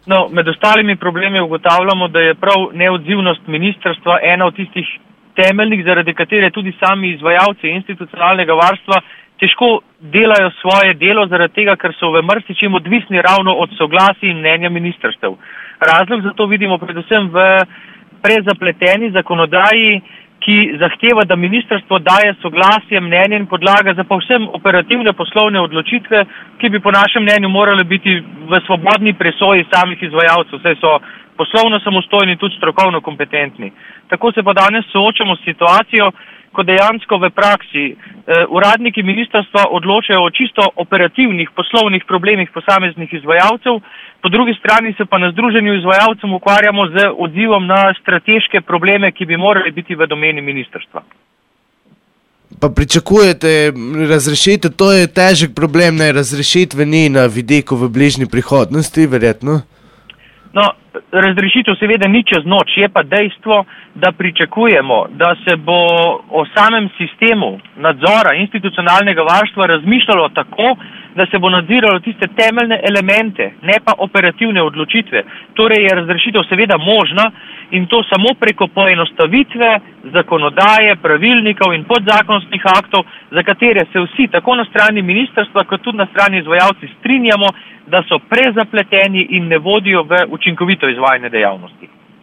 No, med ostalimi problemi ugotavljamo, da je prav neodzivnost ministrstva ena od tistih temeljnih, zaradi katere tudi sami izvajalci institucionalnega varstva težko delajo svoje delo, zaradi tega, ker so v marsičem odvisni ravno od soglasij in mnenja ministrstev. Razlog za to vidimo predvsem v prezapleteni zakonodaji, ki zahteva, da ministrstvo daje soglasje, mnenje in podlaga za povsem operativne poslovne odločitve, ki bi po našem mnenju morale biti v svobodni presoji samih izvajalcev, saj so poslovno samostojni in tudi strokovno kompetentni. Tako se pa danes soočamo s situacijo, ko dejansko v praksi uradniki ministrstva odločajo o čisto operativnih poslovnih problemih posameznih izvajalcev, po drugi strani se pa na združenju izvajalcev ukvarjamo z odzivom na strateške probleme, ki bi morali biti v domeni ministrstva. Pa pričakujete razrešitev, to je težek problem, ne, razrešitve ni na vidiku v bližnji prihodnosti, verjetno? No, razrešitev seveda ni čez noč, je pa dejstvo, da pričakujemo, da se bo o samem sistemu nadzora institucionalnega varstva razmišljalo tako, da se bo nadziralo tiste temeljne elemente, ne pa operativne odločitve. Torej je razrešitev seveda možna in to samo preko poenostavitve zakonodaje, pravilnikov in podzakonskih aktov, za katere se vsi, tako na strani ministrstva, kot tudi na strani izvajalci strinjamo, da so prezapleteni in ne vodijo v učinkovito izvajanje dejavnosti.